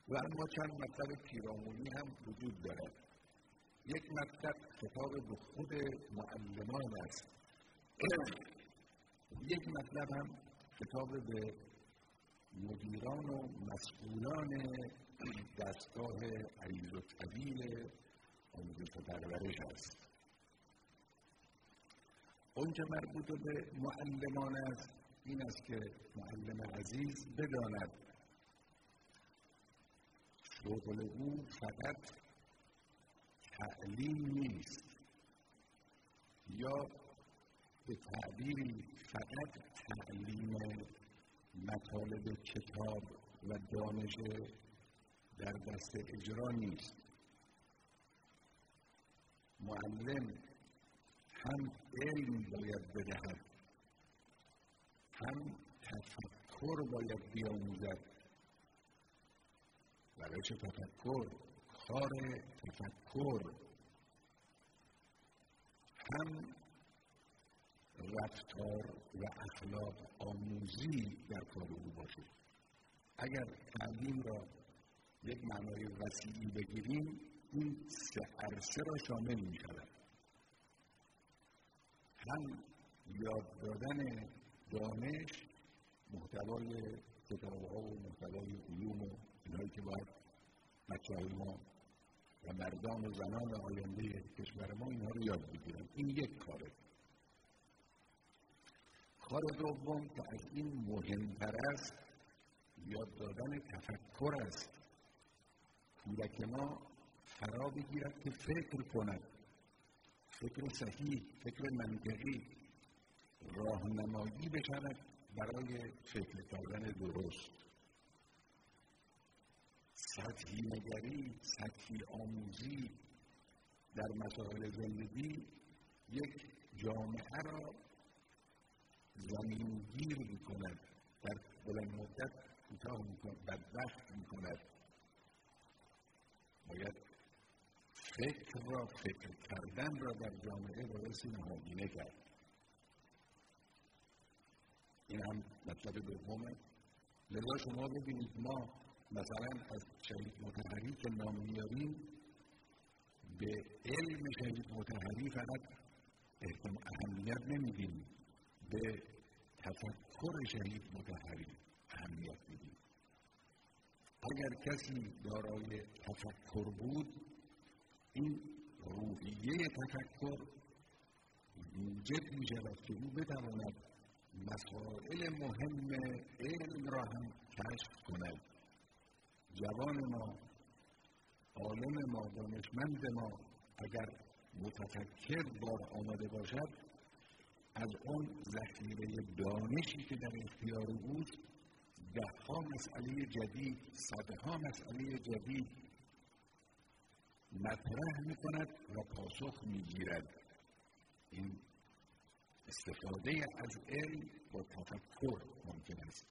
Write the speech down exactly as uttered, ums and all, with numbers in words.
و اما چند مطلب پیرامونی هم وجود دارد. یک مطلب خطاب به خود معلمان است، یک مطلب هم خطاب به مدیران و مسئولان دستگاه عریض و طویل آموزش و پرورش است. اونچه مربوط به معلمان است این است که معلم عزیز بداند شغل او فقط تعلیم نیست، یا به تعبیری فقط تعلیم مطالب کتاب و دانش در دست اجرا نیست. معلم هم علم باید بدهد، هم تفکر باید بیاموزد. روش تفکر، کار تفکر، هم رفتار و اخلاق آموزی در کار او باشه. اگر تعلیم را یک معنای وسیعی بگیریم، این سه عرصه را شامل می شود. هم یاد دادن دانش، محتوای کتاب‌ها و محتوای علوم و اینهایی که باید بچه‌های ما و مردان و زنان آینده کشور ما اینها رو یاد بگیرن. این یک کاره. کار دوم که از این مهمتر است، یاد دادن تفکر است. کودک ما فرا بگیرد که فکر کند، فکر صحیح، فکر منطقی، راهنمایی بشود برای فکر کردن درست. سطحی نگری، سطحی آموزی در مسائل زندگی یک جامعه را زمینگیر می کند، در بلند مدت کوتاه می کند، بدبخت می کند. باید فکر را، فکر کردن را در جامعه بایستی نهادینه کرد. این هم مطلب دومه. لذا شما ببینید ما مثلا از شهید مطهری که نام میاریم، به علم شهید مطهری فقط اهمیت نمیدیم، به تفکر شهید مطهری اهمیت میدیم. اگر کسی دارای تفکر بود، این روحیه تفکر موجب می شود که او بتواند مسائل مهم علم را هم کشف کند. جوان ما، عالم ما، دانشمند ما اگر متفکر بار آمده باشد، از اون ذخیره دانشی که در اختیار اوست دهها مسئله جدید، صدها مسئله جدید مطرح می کند و پاسخ می گیرد. این استفاده از علم با تفکر ممکن است.